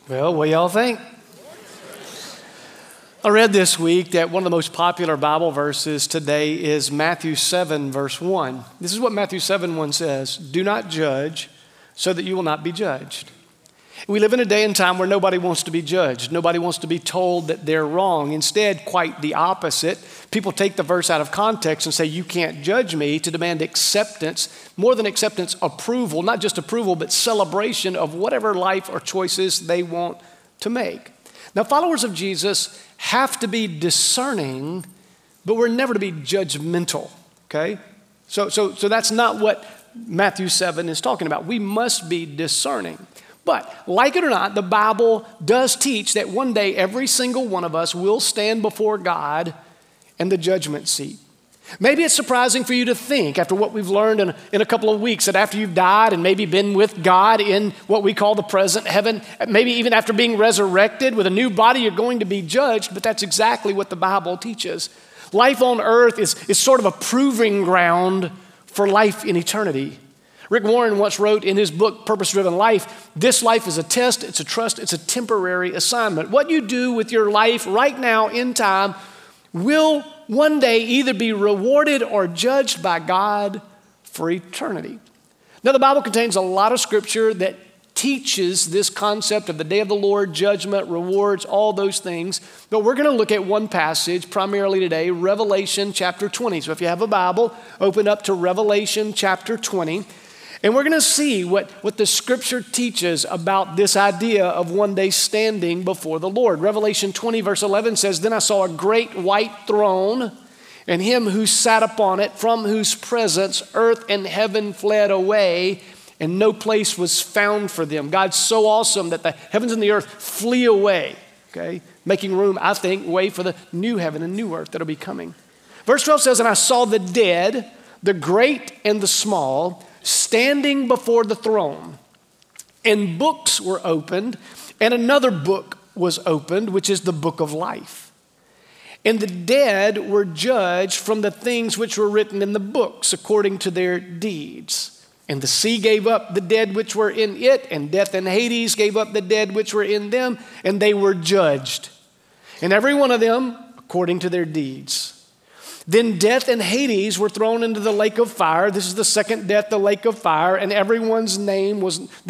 Well, what y'all think? I read this week that one of the most popular Bible verses today is Matthew 7, verse 1. This is what Matthew 7, 1 says, "Do not judge so that you will not be judged." We live in a day and time where nobody wants to be judged. Nobody wants to be told that they're wrong. Instead, quite the opposite. People take the verse out of context and say, "You can't judge me," to demand acceptance, more than acceptance, approval, not just approval, but celebration of whatever life or choices they want to make. Now, followers of Jesus have to be discerning, but we're never to be judgmental, okay? So that's not what Matthew 7 is talking about. We must be discerning. But like it or not, the Bible does teach that one day every single one of us will stand before God in the judgment seat. Maybe it's surprising for you to think, after what we've learned in a couple of weeks, that after you've died and maybe been with God in what we call the present heaven, maybe even after being resurrected with a new body, you're going to be judged, but that's exactly what the Bible teaches. Life on earth is sort of a proving ground for life in eternity. Rick Warren once wrote in his book, Purpose-Driven Life, "This life is a test, it's a trust, it's a temporary assignment." What you do with your life right now in time will one day either be rewarded or judged by God for eternity. Now, the Bible contains a lot of scripture that teaches this concept of the day of the Lord, judgment, rewards, all those things. But we're going to look at one passage primarily today, Revelation chapter 20. So if you have a Bible, open up to Revelation chapter 20. And we're going to see what the scripture teaches about this idea of one day standing before the Lord. Revelation 20 verse 11 says, "Then I saw a great white throne and him who sat upon it, from whose presence earth and heaven fled away, and no place was found for them." God's so awesome that the heavens and the earth flee away, okay? Making room, I think, way for the new heaven and new earth that'll be coming. Verse 12 says, "And I saw the dead, the great and the small, standing before the throne, and books were opened, and another book was opened, which is the book of life. And the dead were judged from the things which were written in the books according to their deeds. And the sea gave up the dead which were in it, and death and Hades gave up the dead which were in them, and they were judged, and every one of them according to their deeds. Then death and Hades were thrown into the lake of fire." This is the second death, the lake of fire. "And if anyone's name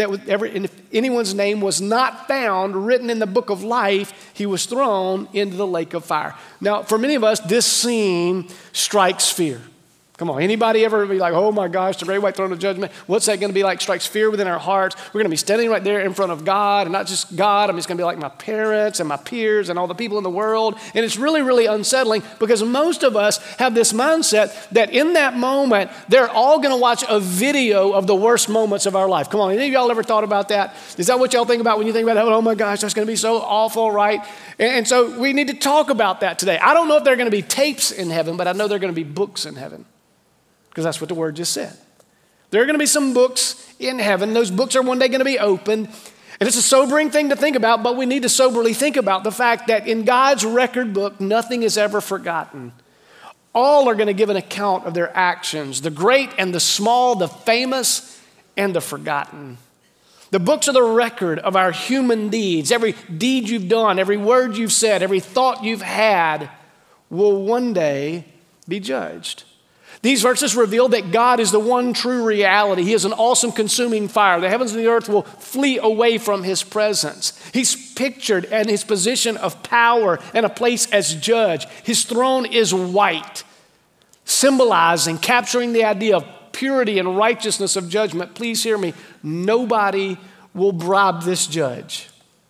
was not found written in the book of life, he was thrown into the lake of fire." Now, for many of us, this scene strikes fear. Come on, anybody ever be like, "Oh my gosh, the great white throne of judgment, what's that going to be like?" Strikes fear within our hearts. We're going to be standing right there in front of God, and not just God, it's going to be like my parents and my peers and all the people in the world. And it's really, really unsettling because most of us have this mindset that in that moment, they're all going to watch a video of the worst moments of our life. Come on, any of y'all ever thought about that? Is that what y'all think about when you think about, "Oh my gosh, that's going to be so awful," right? And so we need to talk about that today. I don't know if there are going to be tapes in heaven, but I know there are going to be books in heaven. Because that's what the word just said. There are going to be some books in heaven. Those books are one day going to be opened. And it's a sobering thing to think about, but we need to soberly think about the fact that in God's record book, nothing is ever forgotten. All are going to give an account of their actions, the great and the small, the famous and the forgotten. The books are the record of our human deeds. Every deed you've done, every word you've said, every thought you've had will one day be judged. These verses reveal that God is the one true reality. He is an awesome consuming fire. The heavens and the earth will flee away from his presence. He's pictured in his position of power and a place as judge. His throne is white, symbolizing, capturing the idea of purity and righteousness of judgment. Please hear me. Nobody will bribe this judge.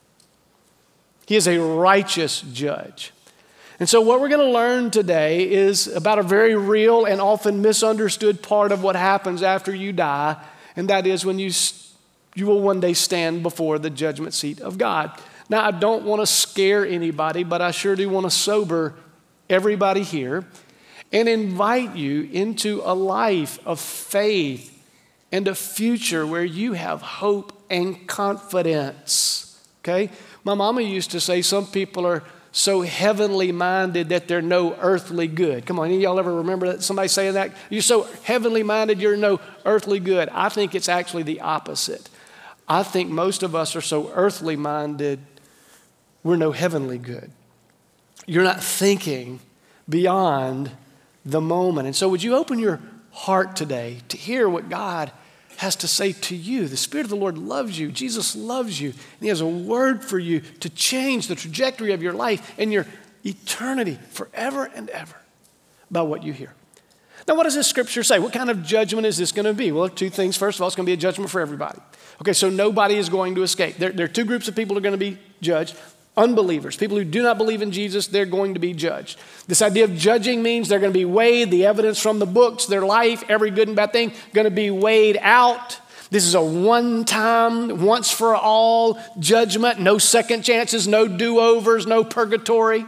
He is a righteous judge. And so what we're going to learn today is about a very real and often misunderstood part of what happens after you die, and that is when you will one day stand before the judgment seat of God. Now, I don't want to scare anybody, but I sure do want to sober everybody here and invite you into a life of faith and a future where you have hope and confidence, okay? My mama used to say some people are so heavenly minded that they're no earthly good. Come on, any of y'all ever remember that, somebody saying that? You're so heavenly minded, you're no earthly good. I think it's actually the opposite. I think most of us are so earthly minded, we're no heavenly good. You're not thinking beyond the moment. And so would you open your heart today to hear what God has to say to you? The Spirit of the Lord loves you. Jesus loves you. And He has a word for you to change the trajectory of your life and your eternity forever and ever by what you hear. Now, what does this scripture say? What kind of judgment is this going to be? Well, two things. First of all, it's going to be a judgment for everybody. Okay, so nobody is going to escape. There are two groups of people who are going to be judged. Unbelievers, people who do not believe in Jesus, they're going to be judged. This idea of judging means they're going to be weighed. The evidence from the books, their life, every good and bad thing, going to be weighed out. This is a one-time, once-for-all judgment. No second chances, no do-overs, no purgatory.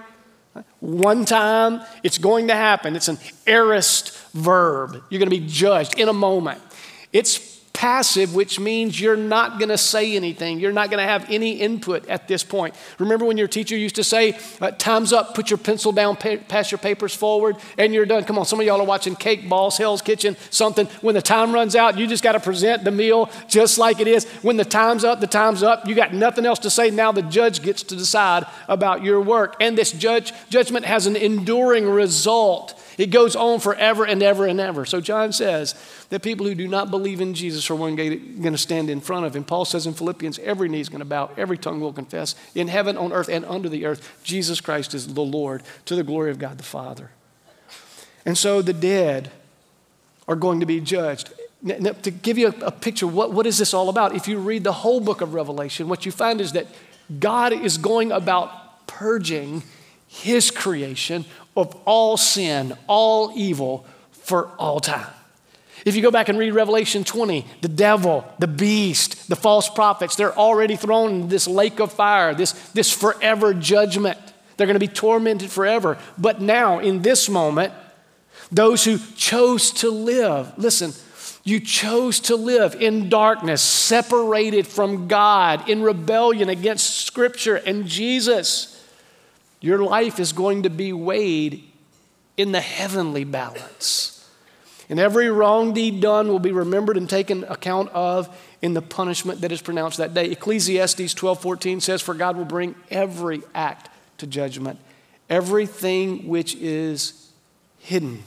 One time, it's going to happen. It's an aorist verb. You're going to be judged in a moment. It's passive, which means you're not going to say anything. You're not going to have any input at this point. Remember when your teacher used to say, time's up, put your pencil down, pass your papers forward, and you're done. Come on, some of y'all are watching Cake Boss, Hell's Kitchen, something. When the time runs out, you just got to present the meal just like it is. When the time's up, the time's up. You got nothing else to say. Now the judge gets to decide about your work. And this judgment has an enduring result. It goes on forever and ever and ever. So John says that people who do not believe in Jesus are one going to stand in front of him. Paul says in Philippians, every knee is going to bow, every tongue will confess in heaven, on earth, and under the earth, Jesus Christ is the Lord, to the glory of God the Father. And so the dead are going to be judged. Now, to give you a picture, what is this all about? If you read the whole book of Revelation, what you find is that God is going about purging His creation of all sin, all evil, for all time. If you go back and read Revelation 20, the devil, the beast, the false prophets, they're already thrown in this lake of fire, this forever judgment. They're going to be tormented forever. But now, in this moment, those who chose to live, listen, you chose to live in darkness, separated from God, in rebellion against Scripture and Jesus. Your life is going to be weighed in the heavenly balance. And every wrong deed done will be remembered and taken account of in the punishment that is pronounced that day. Ecclesiastes 12:14 says, for God will bring every act to judgment, everything which is hidden,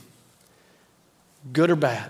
good or bad.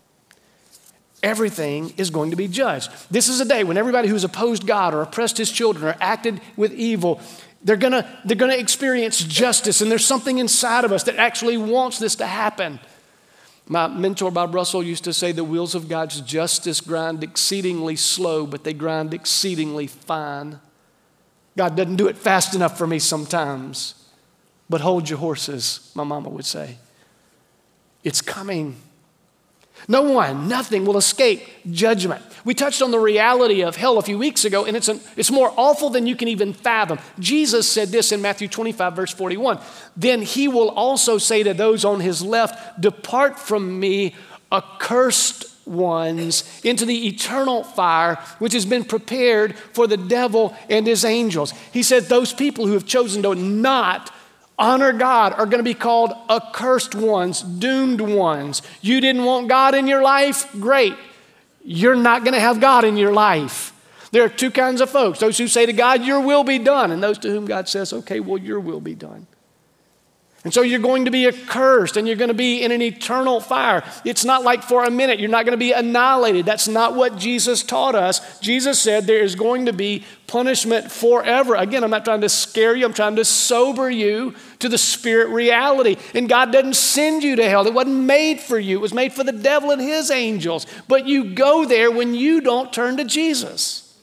Everything is going to be judged. This is a day when everybody who's opposed God or oppressed His children or acted with evil, they're gonna experience justice, and there's something inside of us that actually wants this to happen. My mentor, Bob Russell, used to say the wheels of God's justice grind exceedingly slow, but they grind exceedingly fine. God doesn't do it fast enough for me sometimes, but hold your horses, my mama would say. It's coming. No one, nothing will escape judgment. We touched on the reality of hell a few weeks ago, and it's more awful than you can even fathom. Jesus said this in Matthew 25, verse 41. Then He will also say to those on His left, depart from me, accursed ones, into the eternal fire, which has been prepared for the devil and his angels. He said those people who have chosen to not honor God are going to be called accursed ones, doomed ones. You didn't want God in your life? Great. You're not going to have God in your life. There are two kinds of folks. Those who say to God, your will be done. And those to whom God says, okay, well, your will be done. And so you're going to be accursed and you're going to be in an eternal fire. It's not like for a minute. You're not going to be annihilated. That's not what Jesus taught us. Jesus said there is going to be punishment forever. Again, I'm not trying to scare you. I'm trying to sober you to the spirit reality. And God doesn't send you to hell. It wasn't made for you. It was made for the devil and his angels. But you go there when you don't turn to Jesus.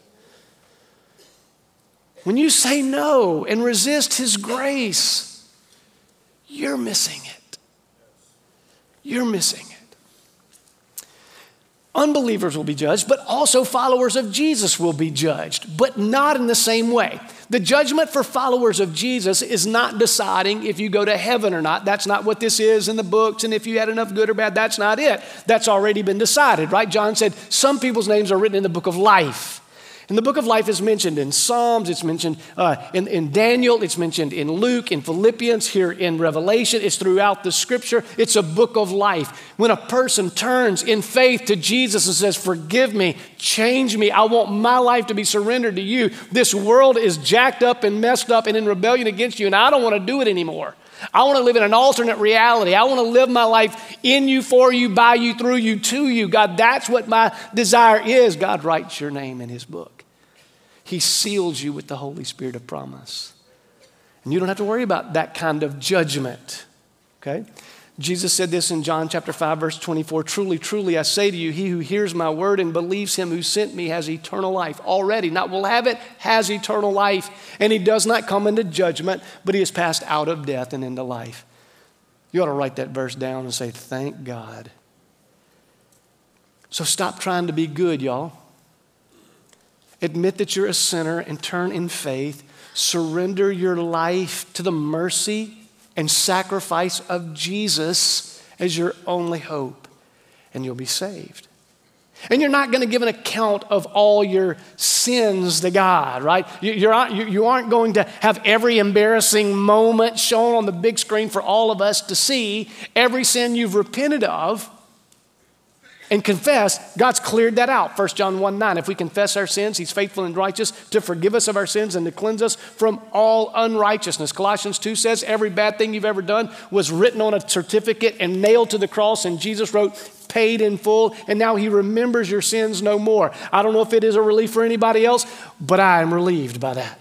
When you say no and resist His grace, you're missing it. You're missing it. Unbelievers will be judged, but also followers of Jesus will be judged, but not in the same way. The judgment for followers of Jesus is not deciding if you go to heaven or not. That's not what this is in the books, and if you had enough good or bad, that's not it. That's already been decided, right? John said some people's names are written in the book of life. And the book of life is mentioned in Psalms, it's mentioned in Daniel, it's mentioned in Luke, in Philippians, here in Revelation. It's throughout the scripture. It's a book of life. When a person turns in faith to Jesus and says, forgive me, change me, I want my life to be surrendered to you. This world is jacked up and messed up and in rebellion against you, and I don't want to do it anymore. I want to live in an alternate reality. I want to live my life in you, for you, by you, through you, to you. God, that's what my desire is. God writes your name in his book. He seals you with the Holy Spirit of promise. And you don't have to worry about that kind of judgment, okay? Jesus said this in John chapter 5, verse 24, truly, truly, I say to you, he who hears my word and believes him who sent me has eternal life already. Not will have it, has eternal life. And he does not come into judgment, but he has passed out of death and into life. You ought to write that verse down and say, thank God. So stop trying to be good, y'all. Admit that you're a sinner and turn in faith. Surrender your life to the mercy and sacrifice of Jesus as your only hope, and you'll be saved. And you're not going to give an account of all your sins to God, right? You aren't going to have every embarrassing moment shown on the big screen for all of us to see. Every sin you've repented of and confess, God's cleared that out. 1 John 1:9, if we confess our sins, he's faithful and righteous to forgive us of our sins and to cleanse us from all unrighteousness. Colossians 2 says every bad thing you've ever done was written on a certificate and nailed to the cross, and Jesus wrote, paid in full, and now he remembers your sins no more. I don't know if it is a relief for anybody else, but I am relieved by that.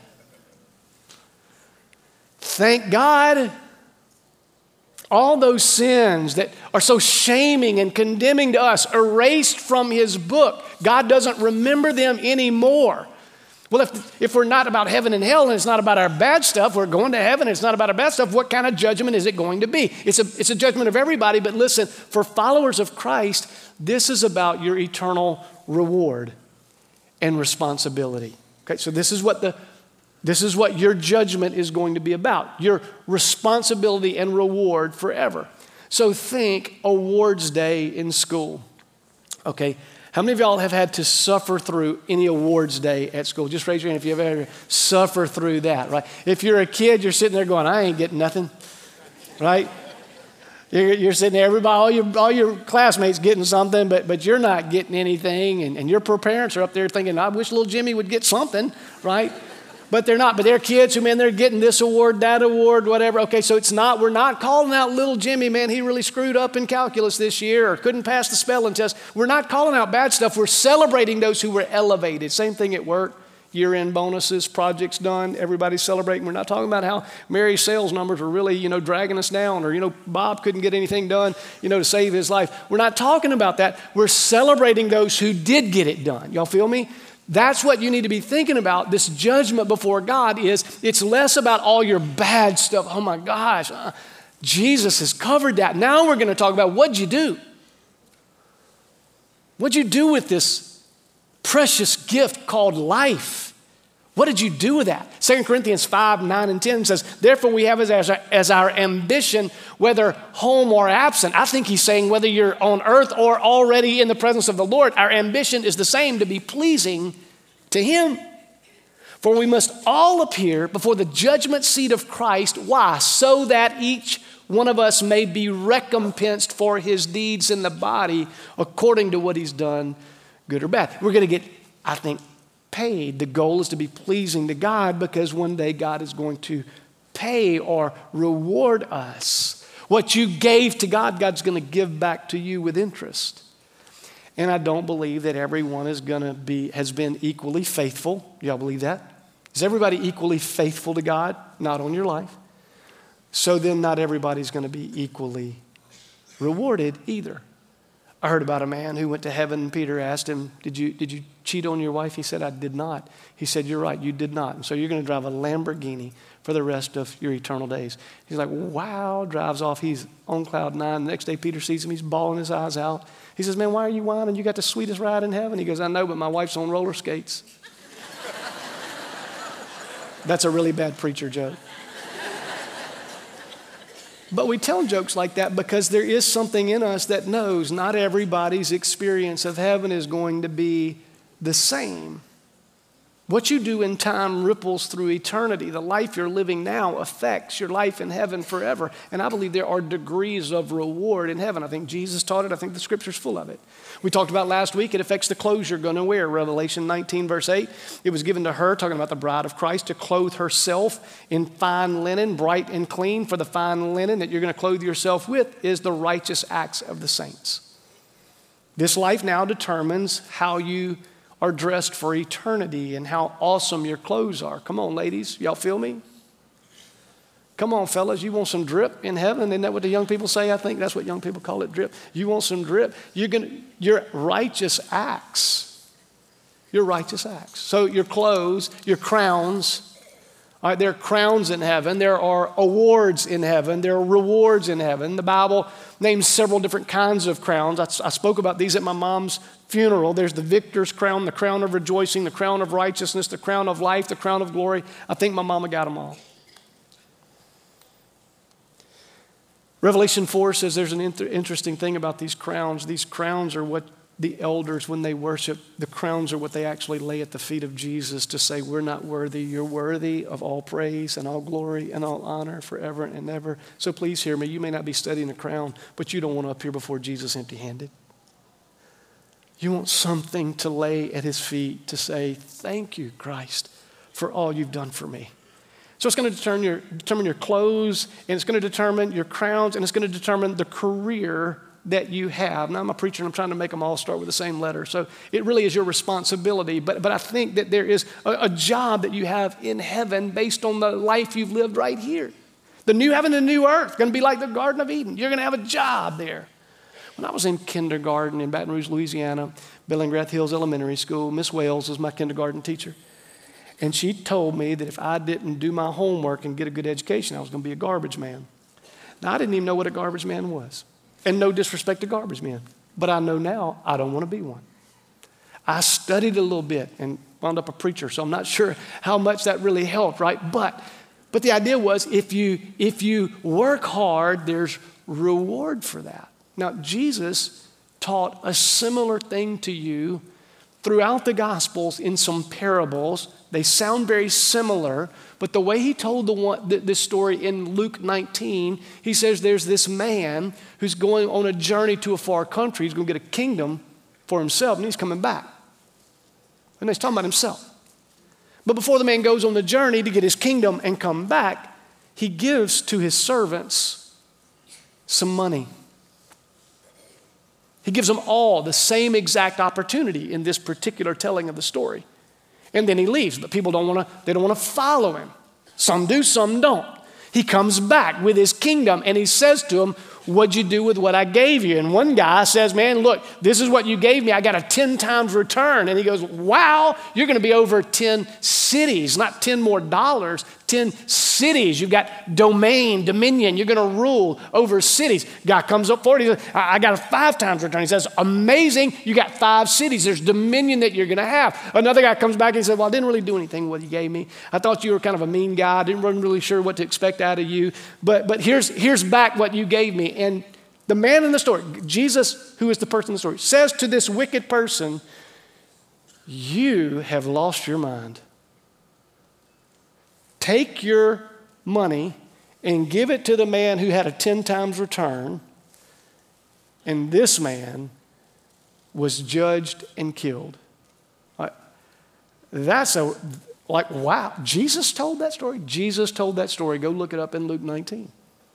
Thank God. All those sins that are so shaming and condemning to us, erased from his book. God doesn't remember them anymore. Well, if we're not about heaven and hell and it's not about our bad stuff, we're going to heaven and it's not about our bad stuff, what kind of judgment is it going to be? It's a judgment of everybody, but listen, for followers of Christ, this is about your eternal reward and responsibility. Okay, so this is what your judgment is going to be about, your responsibility and reward forever. So think awards day in school. Okay, how many of y'all have had to suffer through any awards day at school? Just raise your hand if you've ever suffered through that, right? If you're a kid, you're sitting there going, I ain't getting nothing, right? You're sitting there, everybody, all your classmates getting something, but you're not getting anything, and your parents are up there thinking, I wish little Jimmy would get something, right? But they're not. But they're kids who, man, they're getting this award, that award, whatever. Okay, so we're not calling out little Jimmy, man, he really screwed up in calculus this year or couldn't pass the spelling test. We're not calling out bad stuff. We're celebrating those who were elevated. Same thing at work. Year-end bonuses, projects done, everybody's celebrating. We're not talking about how Mary's sales numbers were really, dragging us down, or, Bob couldn't get anything done, to save his life. We're not talking about that. We're celebrating those who did get it done. Y'all feel me? That's what you need to be thinking about. This judgment before God it's less about all your bad stuff. Oh my gosh, Jesus has covered that. Now we're going to talk about what'd you do? What'd you do with this precious gift called life? What did you do with that? 2 Corinthians 5, 9, and 10 says, therefore we have as our ambition, whether home or absent. I think he's saying whether you're on earth or already in the presence of the Lord, our ambition is the same, to be pleasing to him. For we must all appear before the judgment seat of Christ. Why? So that each one of us may be recompensed for his deeds in the body according to what he's done, good or bad. We're going to get, I think, paid. The goal is to be pleasing to God, because one day God is going to pay or reward us. What you gave to God, God's going to give back to you with interest. And I don't believe that everyone has been equally faithful. Y'all believe that? Is everybody equally faithful to God? Not on your life. So then not everybody's going to be equally rewarded either. I heard about a man who went to heaven, and Peter asked him, did you cheat on your wife? He said, I did not. He said, you're right, you did not. And so you're going to drive a Lamborghini for the rest of your eternal days. He's like, wow, drives off. He's on cloud nine. The next day Peter sees him. He's bawling his eyes out. He says, man, why are you whining? You got the sweetest ride in heaven. He goes, I know, but my wife's on roller skates. That's a really bad preacher joke. But we tell jokes like that because there is something in us that knows not everybody's experience of heaven is going to be the same. What you do in time ripples through eternity. The life you're living now affects your life in heaven forever. And I believe there are degrees of reward in heaven. I think Jesus taught it. I think the Scripture's full of it. We talked about last week, it affects the clothes you're going to wear. Revelation 19, verse 8. It was given to her, talking about the bride of Christ, to clothe herself in fine linen, bright and clean. For the fine linen that you're going to clothe yourself with is the righteous acts of the saints. This life now determines how you are dressed for eternity and how awesome your clothes are. Come on, ladies. Y'all feel me? Come on, fellas. You want some drip in heaven? Isn't that what the young people say? I think that's what young people call it, drip. You want some drip? Your righteous acts. Your righteous acts. So your clothes, your crowns. All right, there are crowns in heaven. There are awards in heaven. There are rewards in heaven. The Bible names several different kinds of crowns. I spoke about these at my mom's funeral. There's the victor's crown, the crown of rejoicing, the crown of righteousness, the crown of life, the crown of glory. I think my mama got them all. Revelation 4 says there's an interesting thing about these crowns. These crowns are what the elders, when they worship, the crowns are what they actually lay at the feet of Jesus to say, we're not worthy. You're worthy of all praise and all glory and all honor forever and ever. So please hear me. You may not be studying a crown, but you don't want to appear before Jesus empty-handed. You want something to lay at his feet to say, thank you, Christ, for all you've done for me. So it's going to determine your clothes, and it's going to determine your crowns, and it's going to determine the career that you have. Now, I'm a preacher, and I'm trying to make them all start with the same letter. So it really is your responsibility. But I think that there is a job that you have in heaven based on the life you've lived right here. The new heaven and the new earth, going to be like the Garden of Eden. You're going to have a job there. When I was in kindergarten in Baton Rouge, Louisiana, Bellingrath Hills Elementary School, Miss Wales was my kindergarten teacher. And she told me that if I didn't do my homework and get a good education, I was going to be a garbage man. Now, I didn't even know what a garbage man was. And no disrespect to garbage men. But I know now I don't want to be one. I studied a little bit and wound up a preacher, so I'm not sure how much that really helped, right? But the idea was if you work hard, there's reward for that. Now, Jesus taught a similar thing to you throughout the Gospels in some parables. They sound very similar, but the way he told this story in Luke 19, he says there's this man who's going on a journey to a far country. He's going to get a kingdom for himself, and he's coming back. And he's talking about himself. But before the man goes on the journey to get his kingdom and come back, he gives to his servants some money. He gives them all the same exact opportunity in this particular telling of the story. And then he leaves, but people don't want to follow him. Some do, some don't. He comes back with his kingdom and he says to them, what'd you do with what I gave you? And one guy says, man, look, this is what you gave me. I got a 10 times return. And he goes, wow, you're going to be over 10 cities, not 10 more dollars, 10 cities. You've got dominion. You're going to rule over cities. Guy comes up forward. He says, I got a 5 times return. He says, amazing. You got 5 cities. There's dominion that you're going to have. Another guy comes back and he said, well, I didn't really do anything with what you gave me. I thought you were kind of a mean guy. I wasn't really sure what to expect out of you. But here's back what you gave me. And the man in the story, Jesus, who is the person in the story, says to this wicked person, you have lost your mind. Take your money and give it to the man who had a 10 times return. And this man was judged and killed. Wow. Jesus told that story? Jesus told that story. Go look it up in Luke 19.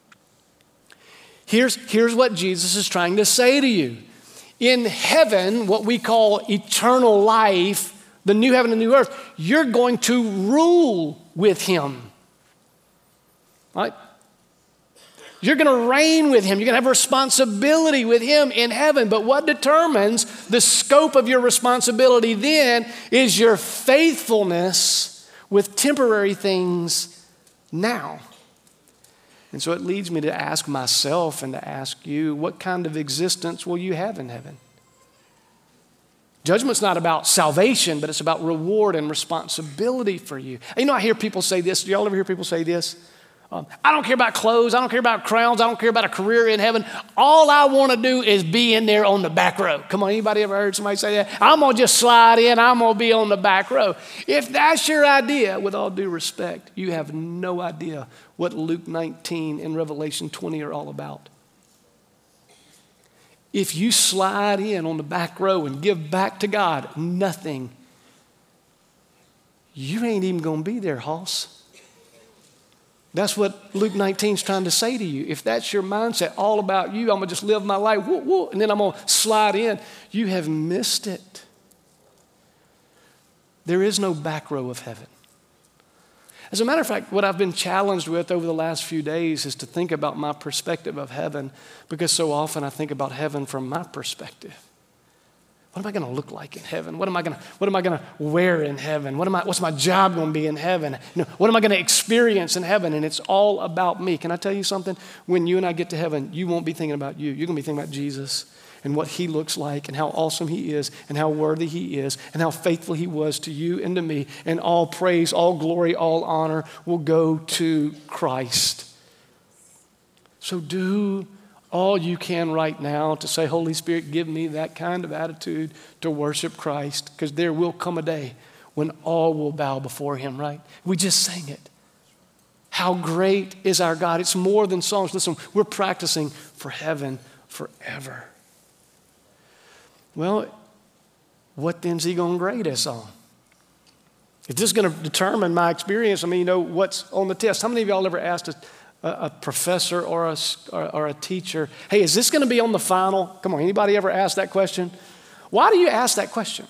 Here's what Jesus is trying to say to you. In heaven, what we call eternal life, the new heaven and new earth, you're going to rule with him. Right? You're going to reign with him. You're going to have responsibility with him in heaven. But what determines the scope of your responsibility then is your faithfulness with temporary things now. And so it leads me to ask myself and to ask you, what kind of existence will you have in heaven? Judgment's not about salvation, but it's about reward and responsibility for you. And I hear people say this. Do y'all ever hear people say this? I don't care about clothes. I don't care about crowns. I don't care about a career in heaven. All I want to do is be in there on the back row. Come on, anybody ever heard somebody say that? I'm going to just slide in. I'm going to be on the back row. If that's your idea, with all due respect, you have no idea what Luke 19 and Revelation 20 are all about. If you slide in on the back row and give back to God nothing, you ain't even going to be there, Hoss. That's what Luke 19 is trying to say to you. If that's your mindset, all about you, I'm going to just live my life, woo, woo, and then I'm going to slide in, you have missed it. There is no back row of heaven. As a matter of fact, what I've been challenged with over the last few days is to think about my perspective of heaven, because so often I think about heaven from my perspective. What am I going to look like in heaven? What am I going to wear in heaven? What's my job going to be in heaven? What am I going to experience in heaven? And it's all about me. Can I tell you something? When you and I get to heaven, you won't be thinking about you. You're going to be thinking about Jesus and what he looks like and how awesome he is and how worthy he is and how faithful he was to you and to me. And all praise, all glory, all honor will go to Christ. So do all you can right now to say, Holy Spirit, give me that kind of attitude to worship Christ, because there will come a day when all will bow before him, right? We just sang it. How great is our God. It's more than songs. Listen, we're practicing for heaven forever. Well, what then is he going to grade us on? If this is going to determine my experience, what's on the test. How many of y'all ever asked a professor or a teacher, hey, is this going to be on the final? Come on, anybody ever ask that question? Why do you ask that question?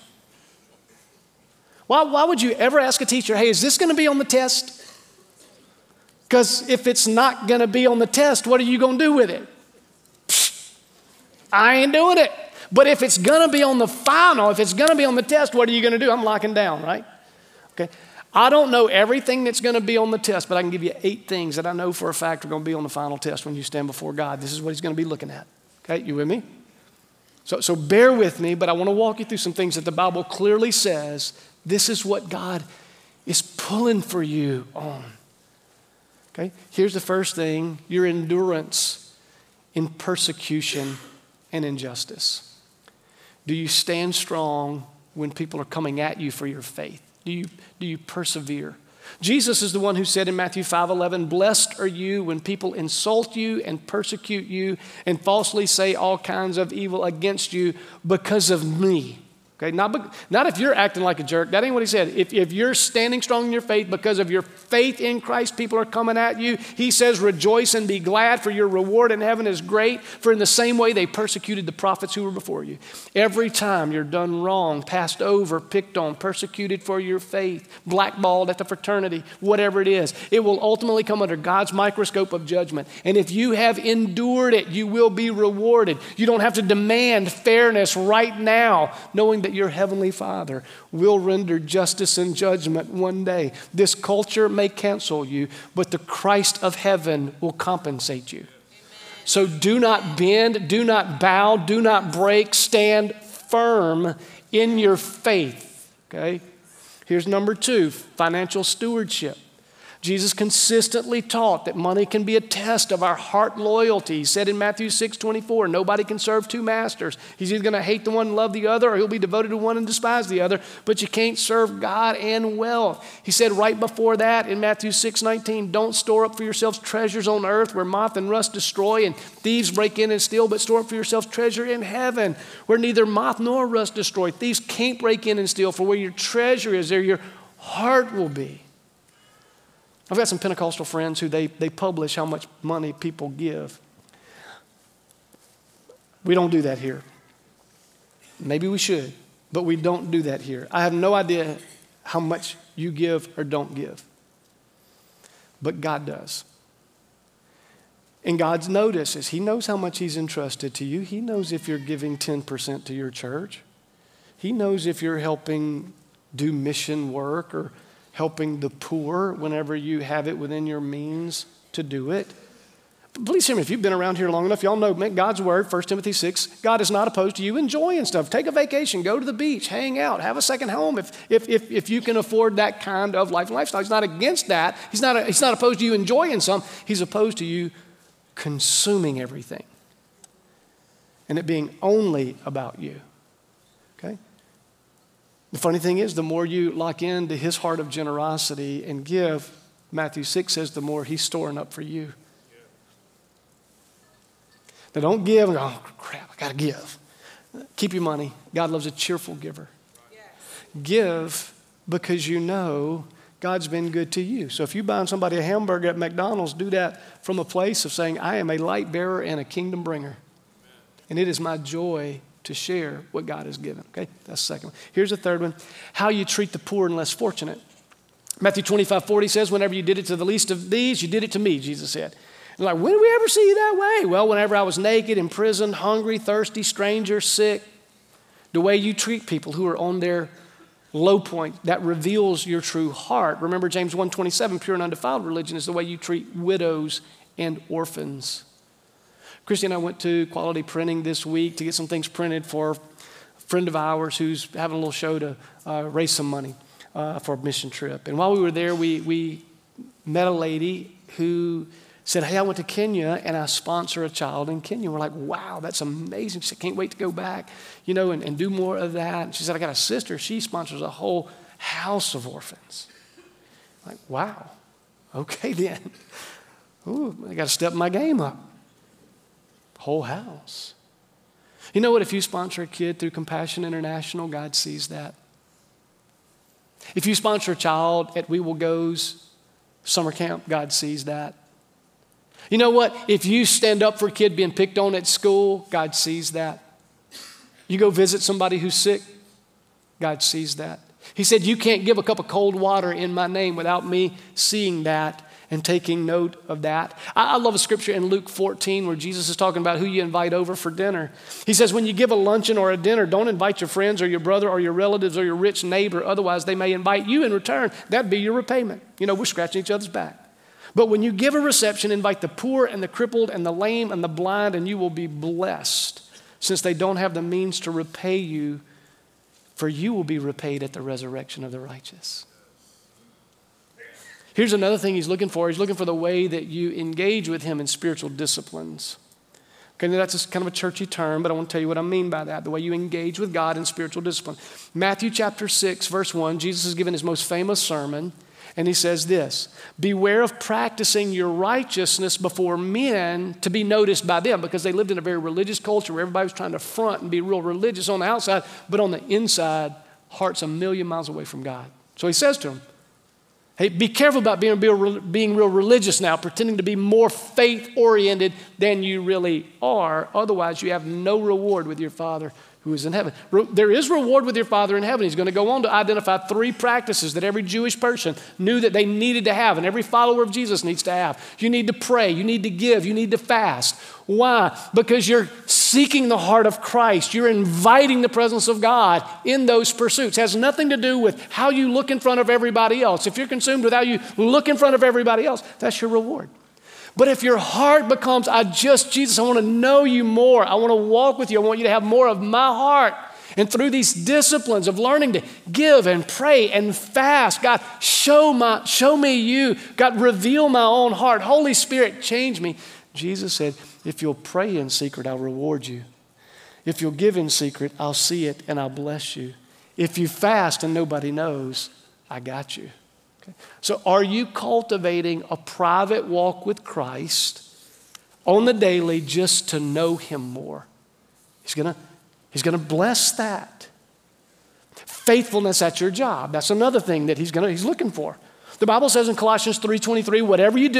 Why would you ever ask a teacher, hey, is this going to be on the test? Because if it's not going to be on the test, what are you going to do with it? Psst, I ain't doing it. But if it's going to be on the final, if it's going to be on the test, what are you going to do? I'm locking down, right? Okay. I don't know everything that's going to be on the test, but I can give you 8 things that I know for a fact are going to be on the final test when you stand before God. This is what he's going to be looking at. Okay, you with me? So bear with me, but I want to walk you through some things that the Bible clearly says this is what God is pulling for you on. Okay, here's the first thing, your endurance in persecution and injustice. Do you stand strong when people are coming at you for your faith? Do you persevere? Jesus is the one who said in Matthew 5:11, blessed are you when people insult you and persecute you and falsely say all kinds of evil against you because of me. Okay, not if you're acting like a jerk. That ain't what he said. If you're standing strong in your faith because of your faith in Christ, people are coming at you. He says, rejoice and be glad, for your reward in heaven is great. For in the same way they persecuted the prophets who were before you. Every time you're done wrong, passed over, picked on, persecuted for your faith, blackballed at the fraternity, whatever it is, it will ultimately come under God's microscope of judgment. And if you have endured it, you will be rewarded. You don't have to demand fairness right now, knowing that your heavenly Father will render justice and judgment one day. This culture may cancel you, but the Christ of heaven will compensate you. So do not bend, do not bow, do not break, stand firm in your faith. Okay? Here's number 2, financial stewardship. Jesus consistently taught that money can be a test of our heart loyalty. He said in Matthew 6:24, nobody can serve 2 masters. He's either going to hate the one and love the other, or he'll be devoted to one and despise the other. But you can't serve God and wealth. He said right before that in Matthew 6:19, don't store up for yourselves treasures on earth where moth and rust destroy and thieves break in and steal, but store up for yourselves treasure in heaven where neither moth nor rust destroy. Thieves can't break in and steal, for where your treasure is, there your heart will be. I've got some Pentecostal friends who they publish how much money people give. We don't do that here. Maybe we should, but we don't do that here. I have no idea how much you give or don't give, but God does. And God's notices. He knows how much he's entrusted to you. He knows if you're giving 10% to your church. He knows if you're helping do mission work or helping the poor whenever you have it within your means to do it. Please hear me. If you've been around here long enough, y'all know God's word, 1 Timothy 6, God is not opposed to you enjoying stuff. Take a vacation, go to the beach, hang out, have a second home if you can afford that kind of life and lifestyle. He's not against that. He's not opposed to you enjoying some. He's opposed to you consuming everything and it being only about you. Okay? The funny thing is, the more you lock into his heart of generosity and give, Matthew 6 says, the more he's storing up for you. Now don't give and go, oh crap, I got to give. Keep your money. God loves a cheerful giver. Yes. Give because you know God's been good to you. So if you're buying somebody a hamburger at McDonald's, do that from a place of saying, I am a light bearer and a kingdom bringer. Amen. And it is my joy to share what God has given. Okay, that's the second one. Here's the third one. How you treat the poor and less fortunate. Matthew 25:40 says, whenever you did it to the least of these, you did it to me, Jesus said. And like, when did we ever see you that way? Well, whenever I was naked, in prison, hungry, thirsty, stranger, sick. The way you treat people who are on their low point, that reveals your true heart. Remember James 1:27, pure and undefiled religion is the way you treat widows and orphans. Christy and I went to Quality Printing this week to get some things printed for a friend of ours who's having a little show to raise some money for a mission trip. And while we were there, we met a lady who said, hey, I went to Kenya and I sponsor a child in Kenya. We're like, wow, that's amazing. She said, can't wait to go back, and do more of that. And she said, I got a sister. She sponsors a whole house of orphans. I'm like, wow, okay then. Ooh, I got to step my game up. Whole house. You know what? If you sponsor a kid through Compassion International, God sees that. If you sponsor a child at We Will Go's summer camp, God sees that. You know what? If you stand up for a kid being picked on at school, God sees that. You go visit somebody who's sick, God sees that. He said, you can't give a cup of cold water in my name without me seeing that and taking note of that. I love a scripture in Luke 14 where Jesus is talking about who you invite over for dinner. He says, when you give a luncheon or a dinner, don't invite your friends or your brother or your relatives or your rich neighbor. Otherwise, they may invite you in return. That'd be your repayment. We're scratching each other's back. But when you give a reception, invite the poor and the crippled and the lame and the blind, and you will be blessed, since they don't have the means to repay you, for you will be repaid at the resurrection of the righteous. Here's another thing he's looking for. He's looking for the way that you engage with him in spiritual disciplines. Okay, now that's kind of a churchy term, but I want to tell you what I mean by that, the way you engage with God in spiritual discipline. Matthew chapter 6, verse 1, Jesus has given his most famous sermon. And he says this, beware of practicing your righteousness before men to be noticed by them, because they lived in a very religious culture where everybody was trying to front and be real religious on the outside, but on the inside, heart's a million miles away from God. So he says to them, hey, be careful about being real religious now, pretending to be more faith-oriented than you really are. Otherwise, you have no reward with your Father who is in heaven. There is reward with your Father in heaven. He's going to go on to identify 3 practices that every Jewish person knew that they needed to have and every follower of Jesus needs to have. You need to pray. You need to give. You need to fast. Why? Because you're seeking the heart of Christ. You're inviting the presence of God in those pursuits. It has nothing to do with how you look in front of everybody else. If you're consumed with how you look in front of everybody else, that's your reward. But if your heart becomes, Jesus, I want to know you more. I want to walk with you. I want you to have more of my heart. And through these disciplines of learning to give and pray and fast, God, show me you. God, reveal my own heart. Holy Spirit, change me. Jesus said, if you'll pray in secret, I'll reward you. If you'll give in secret, I'll see it and I'll bless you. If you fast and nobody knows, I got you. So are you cultivating a private walk with Christ on the daily just to know him more? He's going to bless that. Faithfulness at your job. That's another thing that he's looking for. The Bible says in Colossians 3:23, whatever you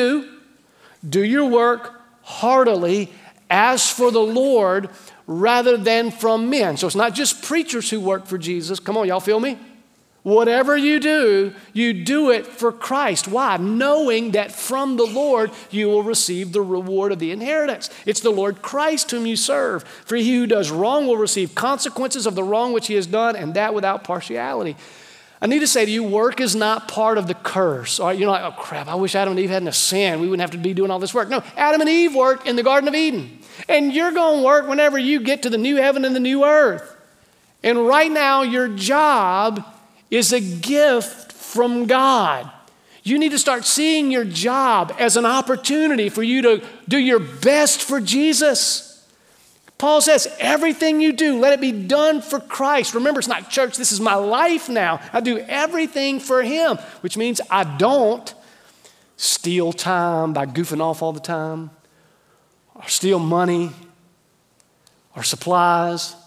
do your work heartily as for the Lord rather than from men. So it's not just preachers who work for Jesus. Come on, y'all feel me? Whatever you do it for Christ. Why? Knowing that from the Lord you will receive the reward of the inheritance. It's the Lord Christ whom you serve. For he who does wrong will receive consequences of the wrong which he has done, and that without partiality. I need to say to you, work is not part of the curse. All right, you're like, oh crap, I wish Adam and Eve hadn't sinned. We wouldn't have to be doing all this work. No, Adam and Eve worked in the Garden of Eden. And you're going to work whenever you get to the new heaven and the new earth. And right now, your job is a gift from God. You need to start seeing your job as an opportunity for you to do your best for Jesus. Paul says, everything you do, let it be done for Christ. Remember, it's not church, this is my life now. I do everything for him, which means I don't steal time by goofing off all the time, or steal money, or supplies.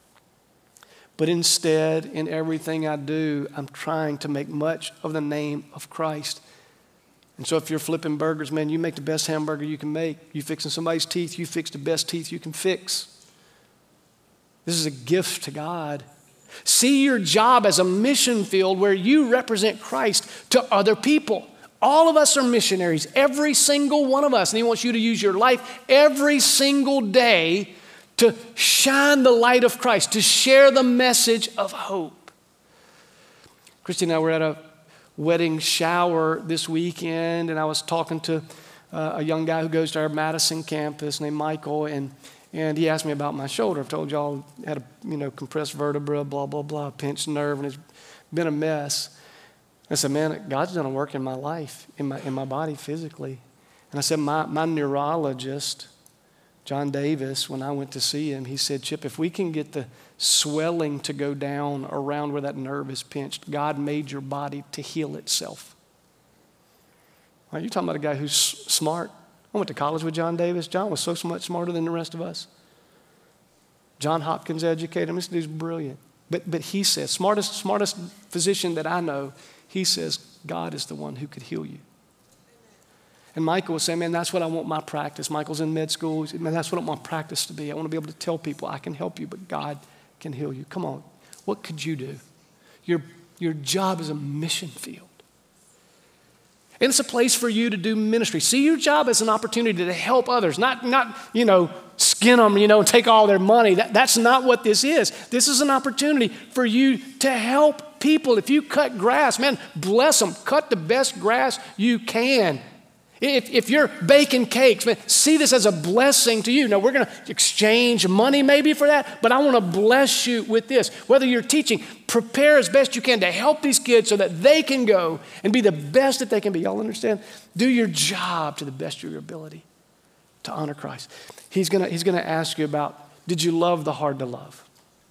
But instead, in everything I do, I'm trying to make much of the name of Christ. And so if you're flipping burgers, man, you make the best hamburger you can make. You fixing somebody's teeth, you fix the best teeth you can fix. This is a gift to God. See your job as a mission field where you represent Christ to other people. All of us are missionaries, every single one of us. And he wants you to use your life every single day to shine the light of Christ, to share the message of hope. Christy and I were at a wedding shower this weekend, and I was talking to a young guy who goes to our Madison campus named Michael, and he asked me about my shoulder. I've told y'all I had a compressed vertebra, blah, blah, blah, pinched nerve, and it's been a mess. I said, man, God's done a work in my life, in my body physically. And I said, my neurologist, John Davis, when I went to see him, he said, Chip, if we can get the swelling to go down around where that nerve is pinched, God made your body to heal itself. Right, you're talking about a guy who's smart. I went to college with John Davis. John was so much smarter than the rest of us. John Hopkins educated him. This dude's brilliant. But he says, smartest physician that I know, he says, God is the one who could heal you. And Michael was saying, man, that's what I want my practice. Michael's in med school. He said, man, that's what I want my practice to be. I want to be able to tell people I can help you, but God can heal you. Come on. What could you do? Your job is a mission field. And it's a place for you to do ministry. See your job as an opportunity to help others, not skin them, and take all their money. That's not what this is. This is an opportunity for you to help people. If you cut grass, man, bless them. Cut the best grass you can. If you're baking cakes, man, see this as a blessing to you. Now, we're going to exchange money maybe for that, but I want to bless you with this. Whether you're teaching, prepare as best you can to help these kids so that they can go and be the best that they can be. Y'all understand? Do your job to the best of your ability to honor Christ. He's going to ask you about, did you love the hard to love?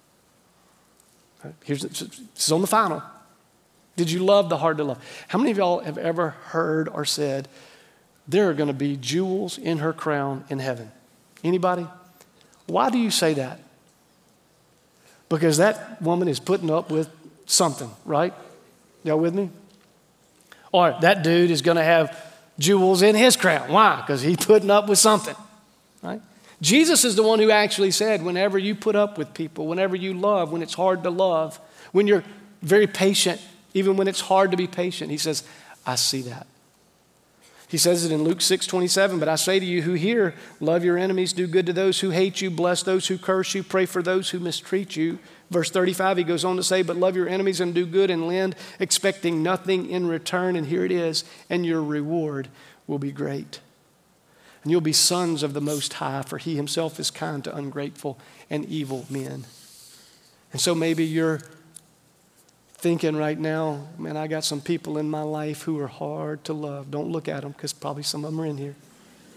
This is on the final. Did you love the hard to love? How many of y'all have ever heard or said, there are going to be jewels in her crown in heaven? Anybody? Why do you say that? Because that woman is putting up with something, right? Y'all with me? Or that dude is going to have jewels in his crown. Why? Because he's putting up with something, right? Jesus is the one who actually said, whenever you put up with people, whenever you love, when it's hard to love, when you're very patient, even when it's hard to be patient, he says, I see that. He says it in Luke 6:27, but I say to you who hear, love your enemies, do good to those who hate you, bless those who curse you, pray for those who mistreat you. Verse 35, he goes on to say, but love your enemies and do good and lend, expecting nothing in return. And here it is, and your reward will be great. And you'll be sons of the Most High, for he himself is kind to ungrateful and evil men. And so maybe you're thinking right now, man, I got some people in my life who are hard to love. Don't look at them, because probably some of them are in here.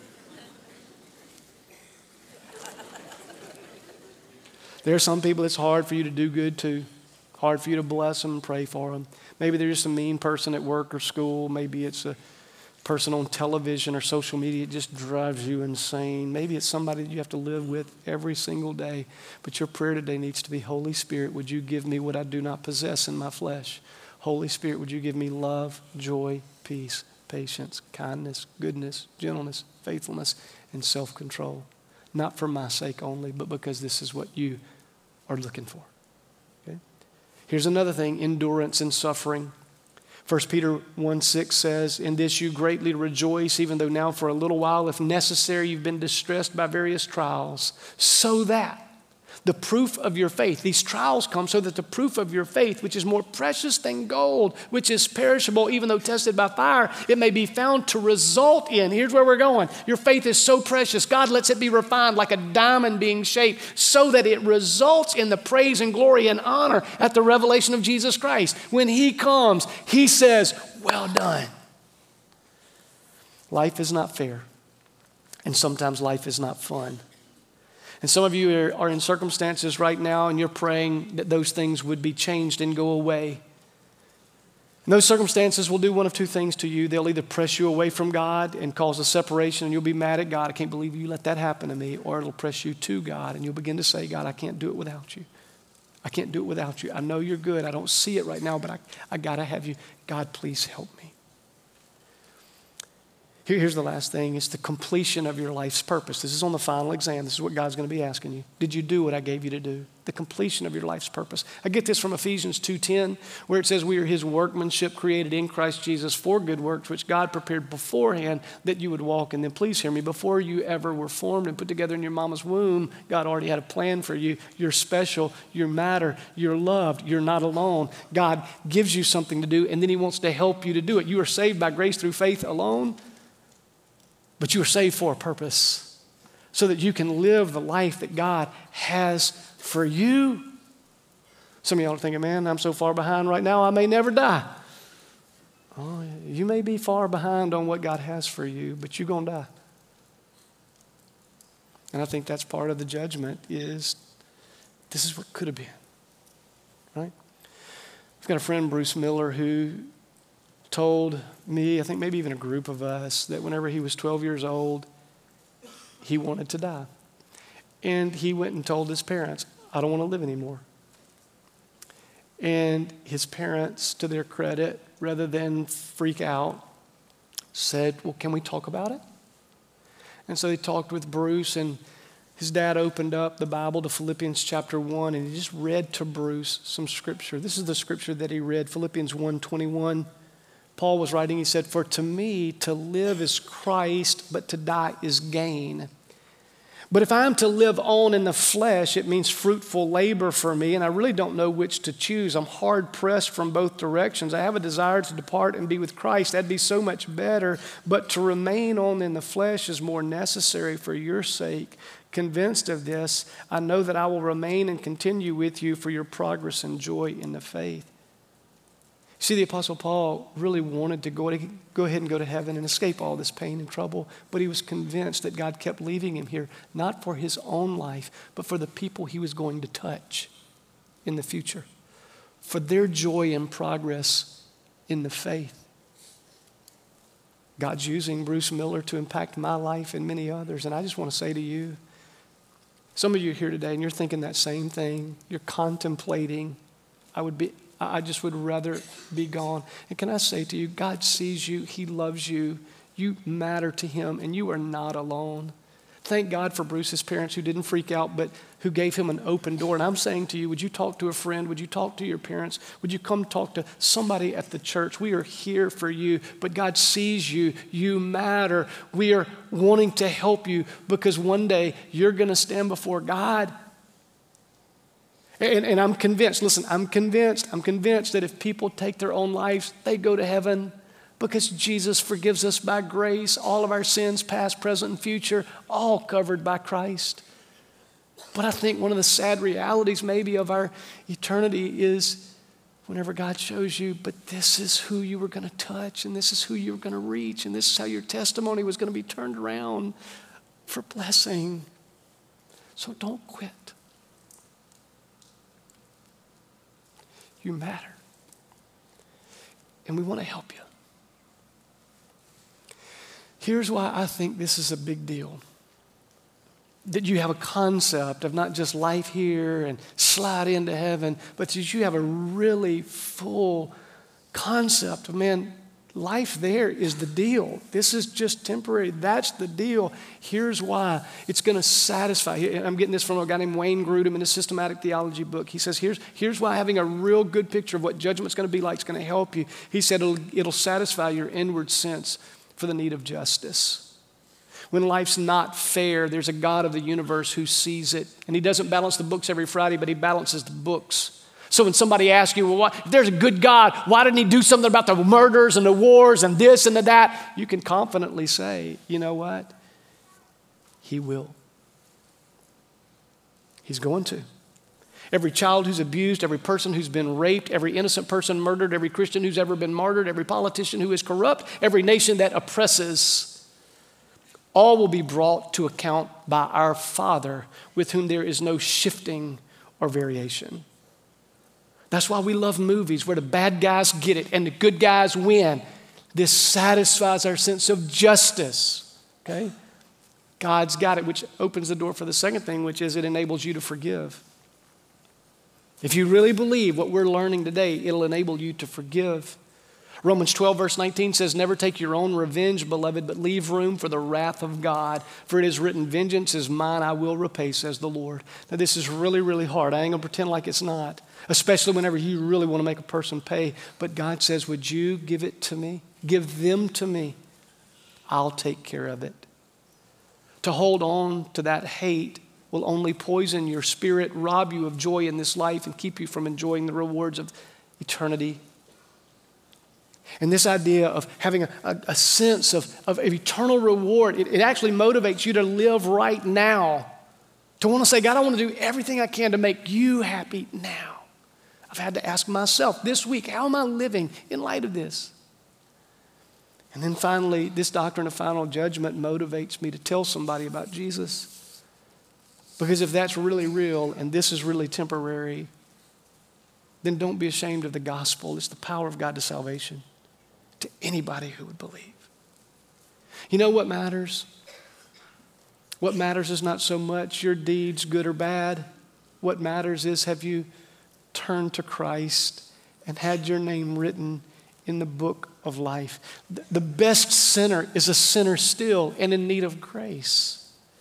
There are some people it's hard for you to do good to, hard for you to bless them and pray for them. Maybe they're just a mean person at work or school. Maybe it's a person on television or social media. It just drives you insane. Maybe it's somebody that you have to live with every single day. But your prayer today needs to be, Holy Spirit, would you give me what I do not possess in my flesh? Holy Spirit, would you give me love, joy, peace, patience, kindness, goodness, gentleness, faithfulness, and self-control? Not for my sake only, but because this is what you are looking for. Okay? Here's another thing, endurance in suffering. 1 Peter 1:6 says, in this you greatly rejoice, even though now for a little while, if necessary, you've been distressed by various trials, so that the proof of your faith. These trials come so that the proof of your faith, which is more precious than gold, which is perishable, even though tested by fire, it may be found to result in, here's where we're going. Your faith is so precious. God lets it be refined like a diamond being shaped so that it results in the praise and glory and honor at the revelation of Jesus Christ. When he comes, he says, well done. Life is not fair. And sometimes life is not fun. And some of you are in circumstances right now and you're praying that those things would be changed and go away. And those circumstances will do one of two things to you. They'll either press you away from God and cause a separation and you'll be mad at God. I can't believe you let that happen to me. Or it'll press you to God and you'll begin to say, God, I can't do it without you. I can't do it without you. I know you're good. I don't see it right now, but I got to have you. God, please help me. Here's the last thing. It's the completion of your life's purpose. This is on the final exam. This is what God's going to be asking you. Did you do what I gave you to do? The completion of your life's purpose. I get this from Ephesians 2:10, where it says we are his workmanship created in Christ Jesus for good works, which God prepared beforehand that you would walk in them. Please hear me. Before you ever were formed and put together in your mama's womb, God already had a plan for you. You're special. You matter. You're loved. You're not alone. God gives you something to do, and then he wants to help you to do it. You are saved by grace through faith alone. But you are saved for a purpose so that you can live the life that God has for you. Some of y'all are thinking, man, I'm so far behind right now, I may never die. Oh, you may be far behind on what God has for you, but you're going to die. And I think that's part of the judgment is this is what could have been, right? I've got a friend, Bruce Miller, who told me, I think maybe even a group of us, that whenever he was 12 years old, he wanted to die. And he went and told his parents, I don't want to live anymore. And his parents, to their credit, rather than freak out, said, well, can we talk about it? And so they talked with Bruce, and his dad opened up the Bible to Philippians chapter 1, and he just read to Bruce some scripture. This is the scripture that he read, Philippians 1:21. Paul was writing, he said, for to me to live is Christ, but to die is gain. But if I'm to live on in the flesh, it means fruitful labor for me, and I really don't know which to choose. I'm hard pressed from both directions. I have a desire to depart and be with Christ. That'd be so much better, but to remain on in the flesh is more necessary for your sake. Convinced of this, I know that I will remain and continue with you for your progress and joy in the faith. See, the Apostle Paul really wanted to go ahead and go to heaven and escape all this pain and trouble, but he was convinced that God kept leaving him here, not for his own life, but for the people he was going to touch in the future, for their joy and progress in the faith. God's using Bruce Miller to impact my life and many others, and I just want to say to you, some of you are here today and you're thinking that same thing. You're contemplating, I just would rather be gone. And can I say to you, God sees you, he loves you, you matter to him, and you are not alone. Thank God for Bruce's parents who didn't freak out, but who gave him an open door. And I'm saying to you, would you talk to a friend? Would you talk to your parents? Would you come talk to somebody at the church? We are here for you, but God sees you. You matter. We are wanting to help you because one day you're going to stand before God. And I'm convinced, listen, I'm convinced that if people take their own lives, they go to heaven because Jesus forgives us by grace, all of our sins, past, present, and future, all covered by Christ. But I think one of the sad realities maybe of our eternity is whenever God shows you, but this is who you were going to touch, and this is who you were going to reach, and this is how your testimony was going to be turned around for blessing. So don't quit. You matter. And we want to help you. Here's why I think this is a big deal. That you have a concept of not just life here and slide into heaven, but that you have a really full concept of, man, life there is the deal. This is just temporary. That's the deal. Here's why. It's going to satisfy. I'm getting this from a guy named Wayne Grudem in his Systematic Theology book. He says, here's why having a real good picture of what judgment's going to be like is going to help you. He said it'll satisfy your inward sense for the need of justice. When life's not fair, there's a God of the universe who sees it. And he doesn't balance the books every Friday, but he balances the books. So when somebody asks you, well, if there's a good God, why didn't he do something about the murders and the wars and this and that? You can confidently say, you know what? He will. He's going to. Every child who's abused, every person who's been raped, every innocent person murdered, every Christian who's ever been martyred, every politician who is corrupt, every nation that oppresses, all will be brought to account by our Father, with whom there is no shifting or variation. That's why we love movies where the bad guys get it and the good guys win. This satisfies our sense of justice, okay? God's got it, which opens the door for the second thing, which is it enables you to forgive. If you really believe what we're learning today, it'll enable you to forgive. Romans 12, verse 19 says, never take your own revenge, beloved, but leave room for the wrath of God. For it is written, vengeance is mine, I will repay, says the Lord. Now, this is really, really hard. I ain't going to pretend like it's not, especially whenever you really want to make a person pay. But God says, would you give it to me? Give them to me. I'll take care of it. To hold on to that hate will only poison your spirit, rob you of joy in this life, and keep you from enjoying the rewards of eternity. And this idea of having a sense of eternal reward, it actually motivates you to live right now. To want to say, God, I want to do everything I can to make you happy now. I've had to ask myself this week, how am I living in light of this? And then finally, this doctrine of final judgment motivates me to tell somebody about Jesus. Because if that's really real and this is really temporary, then don't be ashamed of the gospel. It's the power of God to salvation to anybody who would believe. You know what matters? What matters is not so much your deeds, good or bad. What matters is, have you turned to Christ and had your name written in the book of life? The best sinner is a sinner still and in need of grace.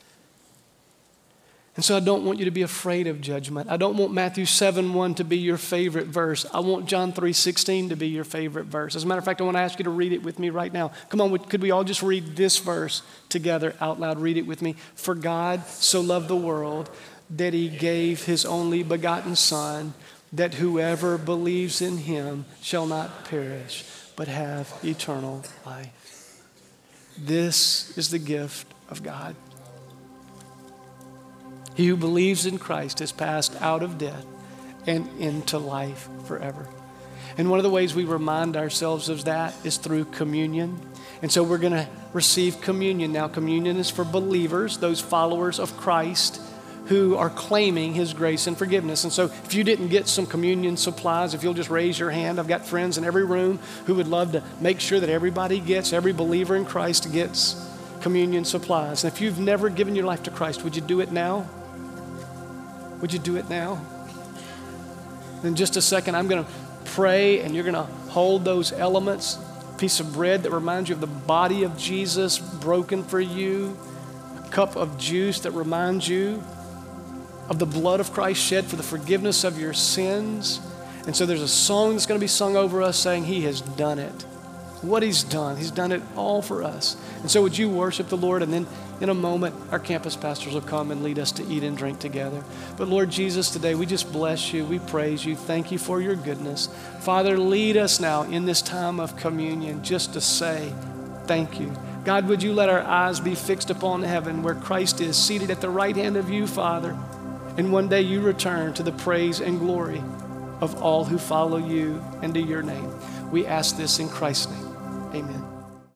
And so I don't want you to be afraid of judgment. I don't want Matthew 7:1 to be your favorite verse. I want John 3:16 to be your favorite verse. As a matter of fact, I want to ask you to read it with me right now. Come on, could we all just read this verse together out loud? Read it with me. For God so loved the world that he gave his only begotten Son, that whoever believes in him shall not perish, but have eternal life. This is the gift of God. He who believes in Christ has passed out of death and into life forever. And one of the ways we remind ourselves of that is through communion. And so we're going to receive communion. Now, communion is for believers, those followers of Christ who are claiming his grace and forgiveness. And so if you didn't get some communion supplies, if you'll just raise your hand, I've got friends in every room who would love to make sure that everybody gets, every believer in Christ gets communion supplies. And if you've never given your life to Christ, would you do it now? Would you do it now? In just a second, I'm going to pray, and you're going to hold those elements, a piece of bread that reminds you of the body of Jesus broken for you, a cup of juice that reminds you of the blood of Christ shed for the forgiveness of your sins. And so there's a song that's going to be sung over us saying he has done it. What he's done it all for us. And so would you worship the Lord, and then in a moment, our campus pastors will come and lead us to eat and drink together. But Lord Jesus, today we just bless you. We praise you. Thank you for your goodness. Father, lead us now in this time of communion just to say thank you. God, would you let our eyes be fixed upon heaven where Christ is seated at the right hand of you, Father. And one day you return to the praise and glory of all who follow you and to your name. We ask this in Christ's name. Amen.